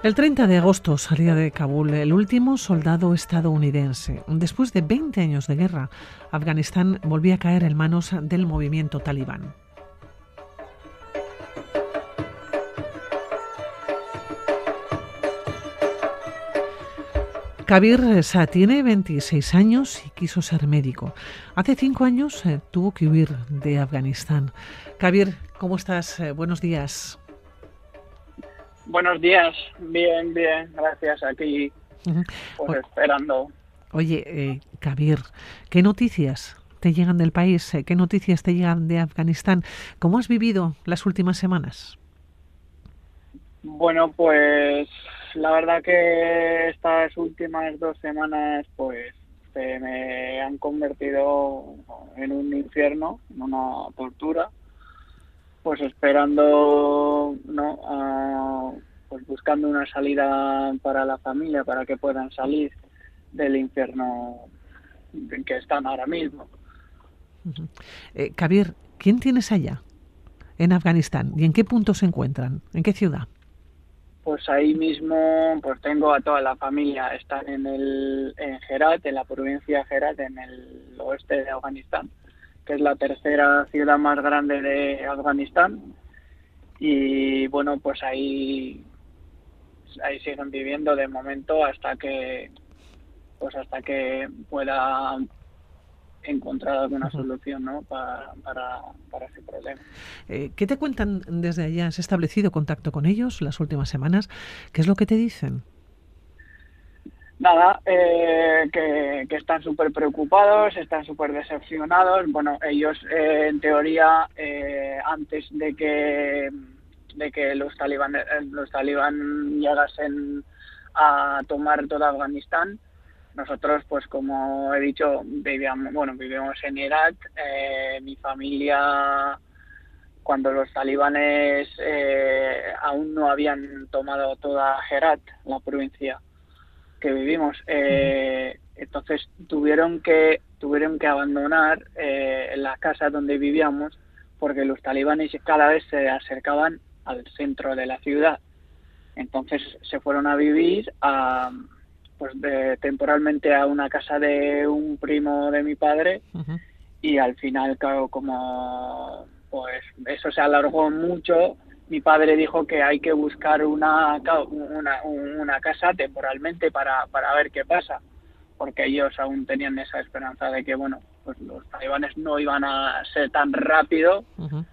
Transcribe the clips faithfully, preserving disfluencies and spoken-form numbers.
El treinta de agosto salía de Kabul el último soldado estadounidense. Después de veinte años de guerra, Afganistán volvía a caer en manos del movimiento talibán. Kabir Shah tiene veintiséis años y quiso ser médico. Hace cinco años eh, tuvo que huir de Afganistán. Kabir, ¿cómo estás? Eh, buenos días. Buenos días, bien, bien, gracias, aquí Uh-huh. pues O- esperando. Oye, eh, Kabir, ¿qué noticias te llegan del país? Eh, ¿Qué noticias te llegan de Afganistán? ¿Cómo has vivido las últimas semanas? Bueno, pues la verdad que estas últimas dos semanas pues se me han convertido en un infierno, en una tortura, pues esperando, ¿no? a- pues buscando una salida para la familia, para que puedan salir del infierno en que están ahora mismo. Uh-huh. Eh, Kabir, ¿quién tienes allá en Afganistán y en qué punto se encuentran? ¿En qué ciudad? Pues ahí mismo pues tengo a toda la familia, están en el en Herat, en la provincia de Herat, en el oeste de Afganistán, que es la tercera ciudad más grande de Afganistán. Y bueno, pues ahí ahí siguen viviendo de momento hasta que pues hasta que pueda encontrar alguna Uh-huh. solución, ¿no? para, para, para ese problema. Eh, ¿Qué te cuentan desde allá? ¿Has establecido contacto con ellos las últimas semanas? ¿Qué es lo que te dicen? Nada, eh, que, que están súper preocupados, están súper decepcionados. Bueno, ellos eh, en teoría, eh, antes de que de que los talibán los talibán llegasen a tomar todo Afganistán, nosotros, pues como he dicho, vivíamos, bueno, vivimos en Irak. Eh, mi familia, cuando los talibanes eh, aún no habían tomado toda Herat, la provincia que vivimos, Uh-huh. eh, entonces tuvieron que tuvieron que abandonar eh, la casa donde vivíamos porque los talibanes cada vez se acercaban al centro de la ciudad. Entonces se fueron a vivir a, pues de, temporalmente a una casa de un primo de mi padre. Uh-huh. Y al final, claro, como pues eso se alargó mucho, mi padre dijo que hay que buscar una, una, una casa temporalmente para, para ver qué pasa, porque ellos aún tenían esa esperanza de que, bueno, pues los talibanes no iban a ser tan rápido, Uh-huh.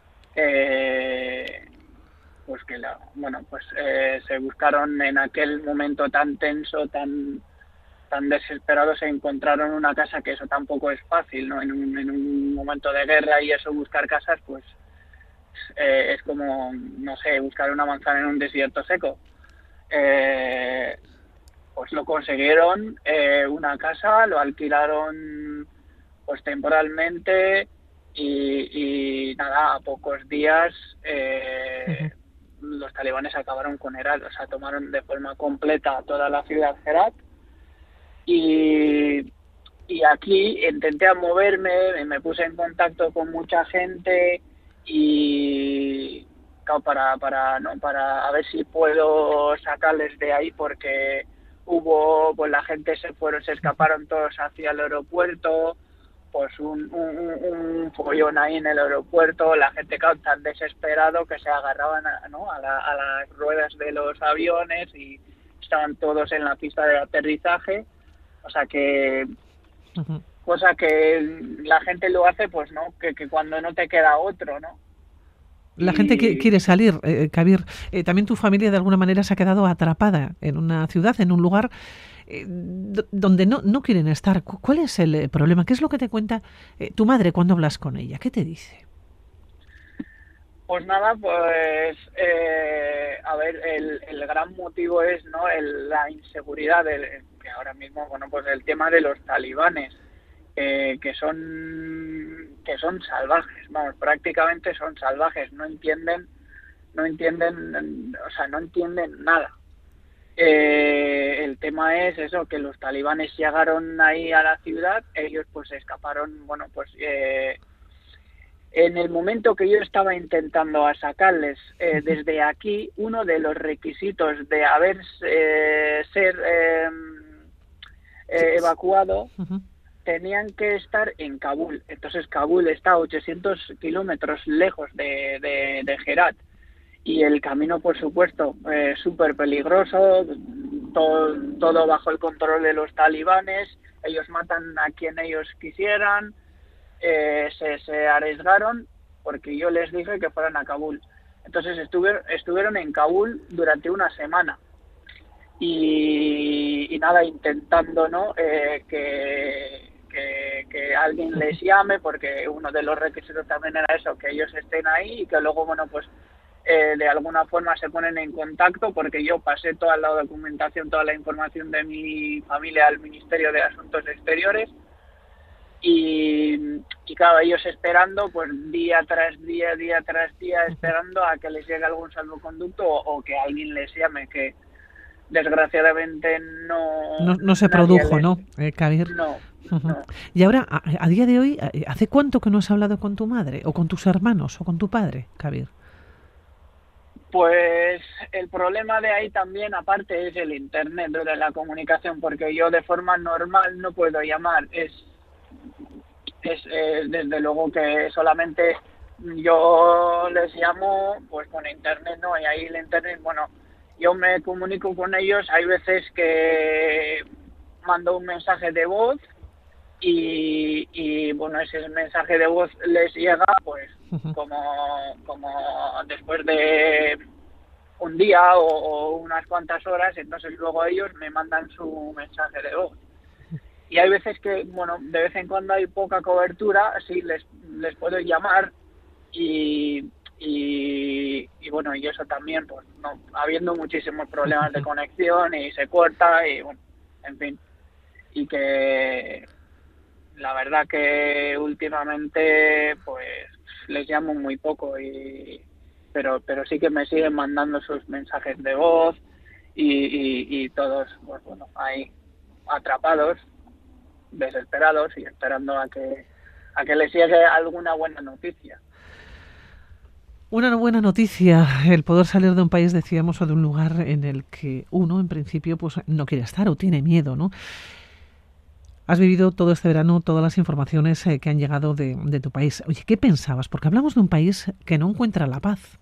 eh, pues que, la, bueno, pues eh, se buscaron en aquel momento tan tenso, tan tan desesperados, se encontraron una casa, que eso tampoco es fácil, ¿no? En un, en un momento de guerra y eso, buscar casas, pues eh, es como, no sé, buscar una manzana en un desierto seco. Eh, pues lo consiguieron, eh, una casa, lo alquilaron pues temporalmente y, y nada, a pocos días Uh-huh. eh, los talibanes acabaron con Herat, o sea, tomaron de forma completa toda la ciudad Herat. Y, y aquí intenté moverme, me puse en contacto con mucha gente y claro, para para no para a ver si puedo sacarles de ahí, porque hubo, pues la gente se fueron, se escaparon todos hacia el aeropuerto, pues un, un, un follón ahí en el aeropuerto, la gente, claro, tan desesperado que se agarraban a, ¿no? a, la, a las ruedas de los aviones y estaban todos en la pista de aterrizaje. O sea que, Uh-huh. cosa que la gente lo hace, pues no, que, que cuando no te queda otro, ¿no? La gente que Y quiere salir, eh, Kabir. Eh, también tu familia de alguna manera se ha quedado atrapada en una ciudad, en un lugar eh, d- donde no, no quieren estar. Cu- ¿Cuál es el eh, problema? ¿Qué es lo que te cuenta eh, tu madre cuando hablas con ella? ¿Qué te dice? pues nada, pues eh, a ver, el, el gran motivo es, ¿no? El, la inseguridad del, que ahora mismo, bueno, pues el tema de los talibanes, eh, que son que son salvajes, vamos, prácticamente son salvajes, no entienden, no entienden, o sea, no entienden nada. Eh, el tema es eso, que los talibanes llegaron ahí a la ciudad, ellos pues escaparon, bueno, pues eh, En el momento que yo estaba intentando a sacarles eh, desde aquí, uno de los requisitos de haber eh, ser eh, eh, evacuado, uh-huh. tenían que estar en Kabul. Entonces Kabul está a ochocientos kilómetros lejos de, de, de Herat. Y el camino, por supuesto, eh, súper peligroso, todo, todo bajo el control de los talibanes. Ellos matan a quien ellos quisieran. Eh, se, se arriesgaron porque yo les dije que fueran a Kabul. Entonces estuvieron, estuvieron en Kabul durante una semana y, y nada, intentando, ¿no? Eh, que, que, que alguien les llame, porque uno de los requisitos también era eso, que ellos estén ahí y que luego, bueno, pues eh, de alguna forma se ponen en contacto, porque yo pasé toda la documentación, toda la información de mi familia al Ministerio de Asuntos Exteriores. Y, y claro, ellos esperando, pues día tras día, día tras día, esperando a que les llegue algún salvoconducto o, o que alguien les llame, que desgraciadamente no... No, no se produjo, les... ¿no, eh, Kabir? No, uh-huh. no. Y ahora, a, a día de hoy, ¿hace cuánto que no has hablado con tu madre, o con tus hermanos, o con tu padre, Kabir? Pues el problema de ahí también, aparte, es el internet, de la comunicación, porque yo de forma normal no puedo llamar, es... es eh, desde luego que solamente yo les llamo pues con internet, ¿no? Y ahí el internet, bueno, yo me comunico con ellos, hay veces que mando un mensaje de voz y, y bueno, ese mensaje de voz les llega pues como, como después de un día o, o unas cuantas horas, entonces luego ellos me mandan su mensaje de voz. Y hay veces que, bueno, de vez en cuando hay poca cobertura, sí, les, les puedo llamar y, y, y, bueno, y eso también, pues, no, habiendo muchísimos problemas de conexión y se corta y, bueno, en fin. Y que la verdad que últimamente, pues, les llamo muy poco, y pero pero sí que me siguen mandando sus mensajes de voz y, y, y todos, pues, bueno, ahí atrapados, desesperados y esperando a que a que les llegue alguna buena noticia. Una buena noticia, el poder salir de un país, decíamos, o de un lugar en el que uno, en principio, pues no quiere estar o tiene miedo, ¿no? Has vivido todo este verano todas las informaciones eh, que han llegado de, de tu país. Oye, ¿qué pensabas? Porque hablamos de un país que no encuentra la paz.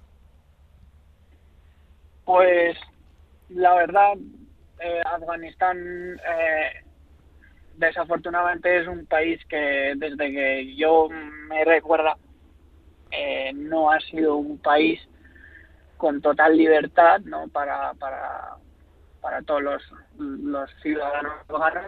Pues, la verdad, eh, Afganistán... Eh, desafortunadamente es un país que desde que yo me recuerda eh, no ha sido un país con total libertad, ¿no? para para para todos los, los ciudadanos afganos.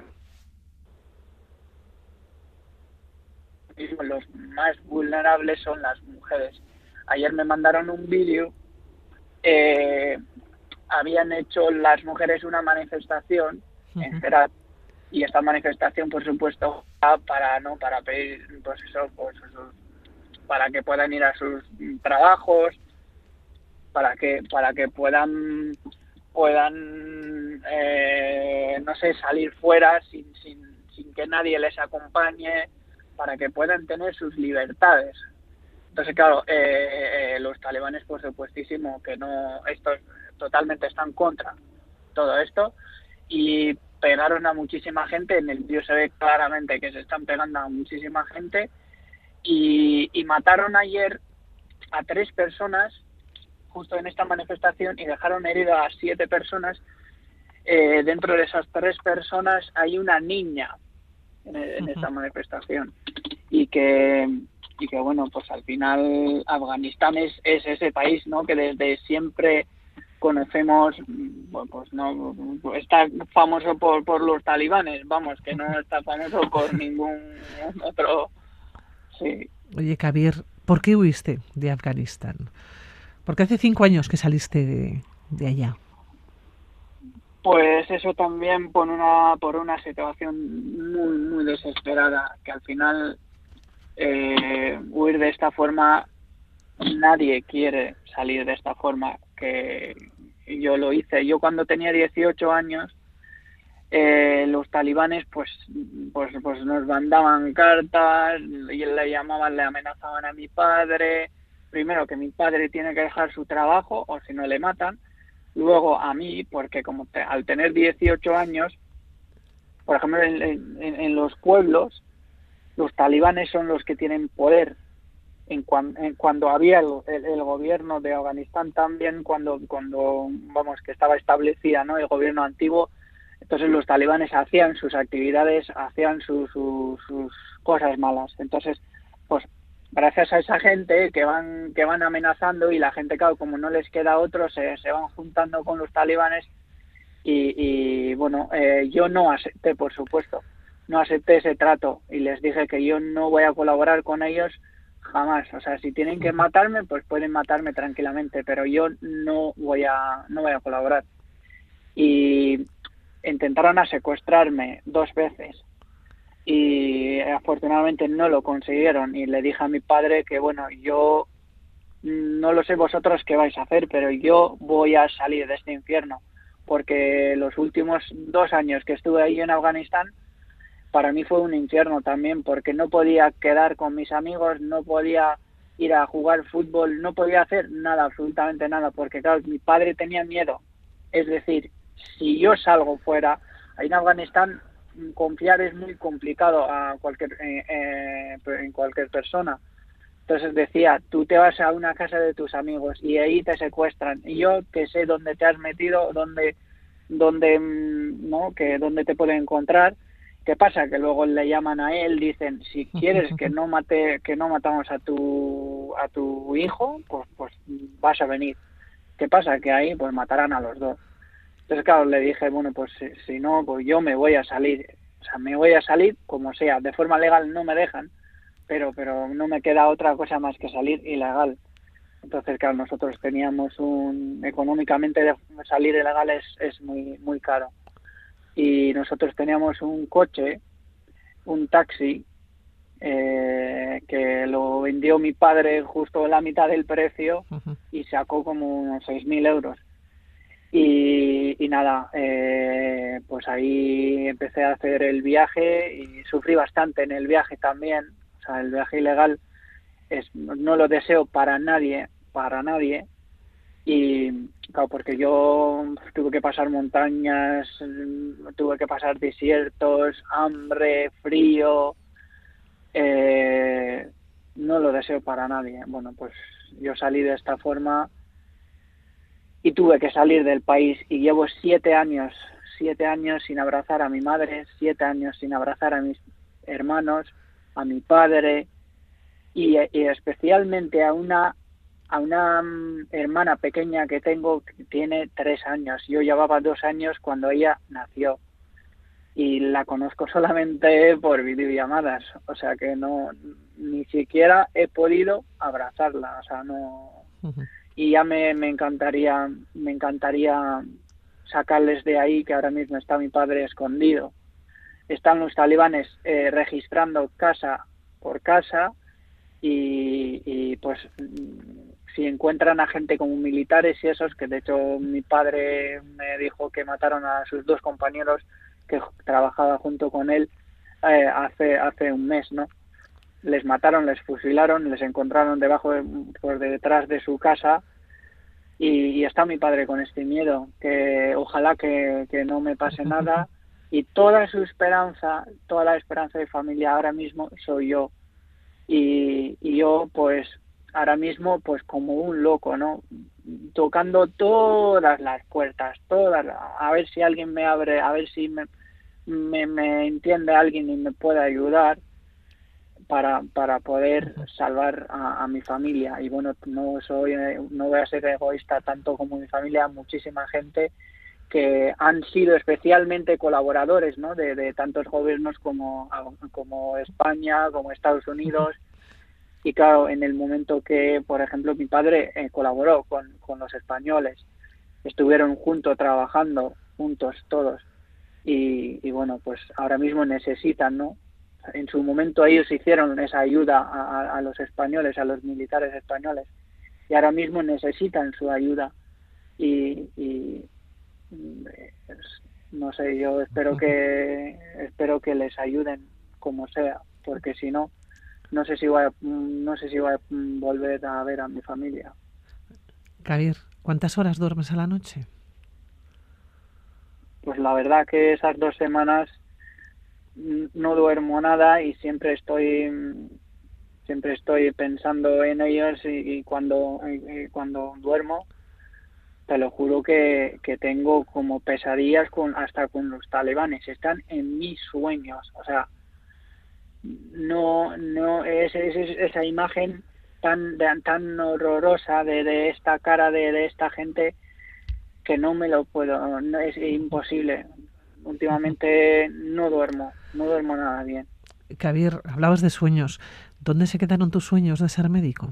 Los más vulnerables son las mujeres. Ayer me mandaron un vídeo, eh, habían hecho las mujeres una manifestación uh-huh. en Herat. Y esta manifestación, por supuesto, para no para pedir, pues eso, pues eso, para que puedan ir a sus trabajos, para que para que puedan puedan eh, no sé, salir fuera sin sin sin que nadie les acompañe, para que puedan tener sus libertades. Entonces, claro, eh, eh, los talibanes, por supuestísimo, que no, estos totalmente están contra todo esto y pegaron a muchísima gente. En el vídeo se ve claramente que se están pegando a muchísima gente y, y mataron ayer a tres personas justo en esta manifestación y dejaron heridas a siete personas. Eh, dentro de esas tres personas hay una niña en, en uh-huh. esta manifestación y que y que bueno, pues al final Afganistán es, es ese país, ¿no? Que desde siempre conocemos, bueno, pues no está famoso por, por los talibanes, vamos, que no está famoso por ningún otro. Sí. Oye, Kabir, ¿por qué huiste de Afganistán? Porque hace cinco años que saliste de, de allá. Pues eso también por una por una situación muy muy desesperada, que al final eh, huir de esta forma, nadie quiere salir de esta forma, que yo lo hice. Yo cuando tenía dieciocho años eh, los talibanes pues, pues, pues nos mandaban cartas, y le llamaban, le amenazaban a mi padre, primero que mi padre tiene que dejar su trabajo o si no le matan, luego a mí, porque como te, al tener dieciocho años, por ejemplo, en, en, en los pueblos, los talibanes son los que tienen poder. En, cuan, en cuando había el, el, el gobierno de Afganistán también, cuando, cuando vamos, que estaba establecida, ¿no?, el gobierno antiguo, entonces los talibanes hacían sus actividades, hacían su, su, sus cosas malas. Entonces, pues gracias a esa gente que van que van amenazando, y la gente, claro, como no les queda otro, se, se van juntando con los talibanes. Y, y bueno, eh, yo no acepté, por supuesto, no acepté ese trato y les dije que yo no voy a colaborar con ellos jamás. O sea, si tienen que matarme, pues pueden matarme tranquilamente, pero yo no voy a no voy a colaborar. Y intentaron a secuestrarme dos veces y afortunadamente no lo consiguieron, y le dije a mi padre que bueno, yo no lo sé vosotros qué vais a hacer, pero yo voy a salir de este infierno, porque los últimos dos años que estuve ahí en Afganistán para mí fue un infierno también, porque no podía quedar con mis amigos, no podía ir a jugar fútbol, no podía hacer nada, absolutamente nada, porque claro, mi padre tenía miedo. Es decir, si yo salgo fuera, ahí en Afganistán confiar es muy complicado a cualquier eh, eh, en cualquier persona. Entonces decía, tú te vas a una casa de tus amigos y ahí te secuestran, y yo que sé dónde te has metido, dónde, dónde, no, que dónde te pueden encontrar. ¿Qué pasa? Que luego le llaman a él, dicen, si quieres que no mate, que no matamos a tu a tu hijo, pues pues vas a venir. ¿Qué pasa? Que ahí pues matarán a los dos. Entonces claro, le dije, bueno, pues si, si no, pues yo me voy a salir. O sea, me voy a salir como sea. De forma legal no me dejan, pero pero no me queda otra cosa más que salir ilegal. Entonces claro, nosotros teníamos un, económicamente de salir ilegal es, es muy muy caro. Y nosotros teníamos un coche, un taxi, eh, que lo vendió mi padre justo la mitad del precio y sacó como unos seis mil euros. Y, y nada, eh, pues ahí empecé a hacer el viaje y sufrí bastante en el viaje también. O sea, el viaje ilegal es, no lo deseo para nadie, para nadie. Y claro, porque yo tuve que pasar montañas, tuve que pasar desiertos, hambre, frío, eh, no lo deseo para nadie. Bueno, pues yo salí de esta forma y tuve que salir del país, y llevo siete años, siete años sin abrazar a mi madre, siete años sin abrazar a mis hermanos, a mi padre, y, y especialmente a una a una um, hermana pequeña que tengo, que tiene tres años. Yo llevaba dos años cuando ella nació y la conozco solamente por videollamadas, o sea que no, ni siquiera he podido abrazarla, o sea, no. Uh-huh. Y ya me, me encantaría, me encantaría sacarles de ahí, que ahora mismo está mi padre escondido. Están los talibanes eh, registrando casa por casa, y, y pues si encuentran a gente como militares y esos, que de hecho mi padre me dijo que mataron a sus dos compañeros que trabajaba junto con él eh, hace hace un mes, ¿no? Les mataron, les fusilaron, les encontraron debajo de, por detrás de su casa, y, y está mi padre con este miedo, que ojalá que, que no me pase nada, y toda su esperanza, toda la esperanza de familia ahora mismo soy yo. Y, y yo pues ahora mismo pues como un loco, ¿no? Tocando todas las puertas, todas, a ver si alguien me abre, a ver si me, me, me entiende alguien y me puede ayudar para, para poder salvar a, a mi familia. Y bueno, no soy, no voy a ser egoísta tanto como mi familia, muchísima gente que han sido especialmente colaboradores, ¿no? de, de tantos gobiernos como, como España, como Estados Unidos. Y claro, en el momento que, por ejemplo, mi padre eh, colaboró con, con los españoles, estuvieron juntos trabajando, juntos todos, y, y bueno, pues ahora mismo necesitan, ¿no? En su momento ellos hicieron esa ayuda a, a, a los españoles, a los militares españoles, y ahora mismo necesitan su ayuda. Y, y no sé, yo espero que espero que les ayuden como sea, porque si no, no sé si voy a, no sé si voy a volver a ver a mi familia. Kabir, ¿cuántas horas duermes a la noche? Pues la verdad que esas dos semanas no duermo nada y siempre estoy siempre estoy pensando en ellos y, y cuando y, y cuando duermo te lo juro que, que tengo como pesadillas con hasta con los talibanes, están en mis sueños, o sea, no no es, es, es esa imagen tan de, tan horrorosa de, de esta cara de, de esta gente que no me lo puedo, no es imposible. Últimamente no duermo, no duermo nada bien. Kabir, hablabas de sueños. ¿Dónde se quedaron tus sueños de ser médico?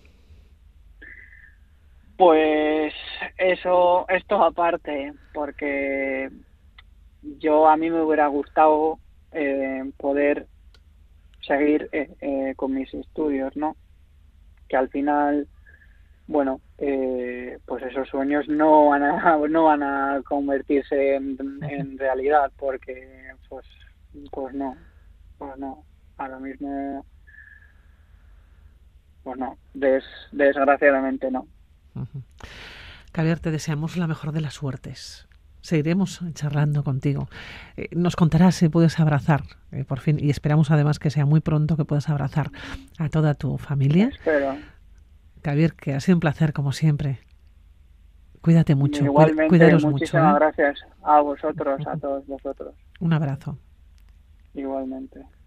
Pues eso, esto aparte, porque yo a mí me hubiera gustado eh, poder seguir eh, eh, con mis estudios, ¿no? Que al final, bueno, eh, pues esos sueños no van a, no van a convertirse en, en realidad, porque pues, pues no, pues no, ahora mismo, pues no, des, desgraciadamente no. Uh-huh. Kabir, te deseamos la mejor de las suertes. Seguiremos charlando contigo. Eh, nos contarás si puedes abrazar, eh, por fin, y esperamos además que sea muy pronto que puedas abrazar a toda tu familia. Espero. Kabir, que ha sido un placer como siempre. Cuídate mucho. Igualmente, cuidaros muchísimas mucho, ¿eh? gracias a vosotros, a todos vosotros. Un abrazo. Igualmente.